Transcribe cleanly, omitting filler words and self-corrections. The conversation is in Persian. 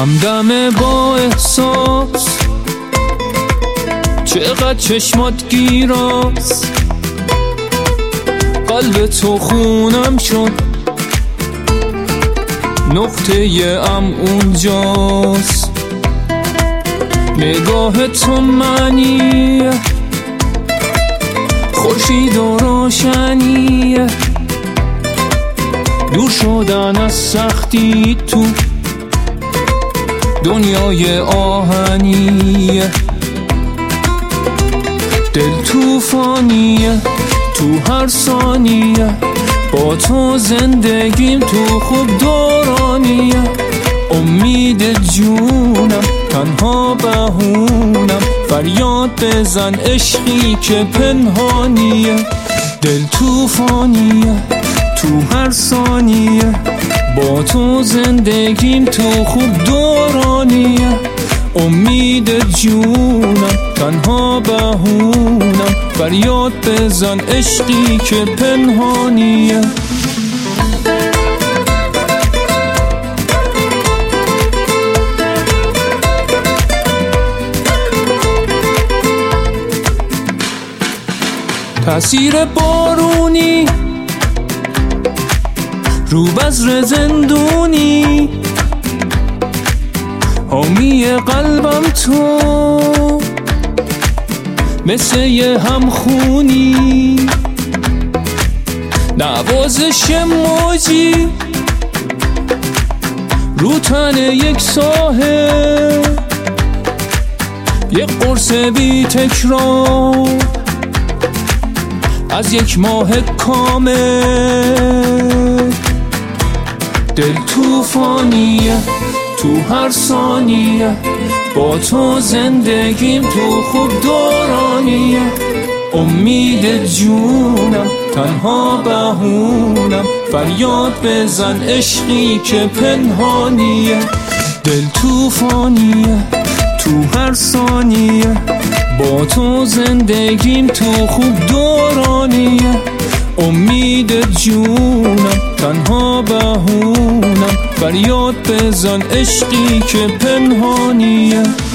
همدم با احساس، چقدر چشمات گیراست، قلب تو خونم شد، نقطه ام اونجاست. نگاه تو معنیه، خورشید و روشنیه، دور شدن از سختی تو دنیای آهنیه. دل توفانیه تو هر ثانیه، با تو زندگیم تو خوب دورانیه. امید جونم تنها بهونم، فریاد بزن عشقی که پنهانیه. دل توفانیه تو هر ثانیه، با تو زندگیم تو خوب دورانیه. امید جونم تنها بهونم، فریاد بزن عشقی که پنهانیه. تأثیر بارونی رو بذر زندونی، حامی قلبم تو مثل یه همخونی. نوازش موجی رو تن یک ساحل، یک قرص بی تکرار از یک ماه کامل. دل توفانیه تو هر ثانیه، با تو زندگیم تو خوب دورانیه. امید جونم تنها بهونم، فریاد بزن عشقی که پنهانیه. دل توفانیه تو هر ثانیه، با تو زندگیم تو خوب دورانیه. امید جونم تنها بهونم، فریاد بزن عشقی که پنهانیه.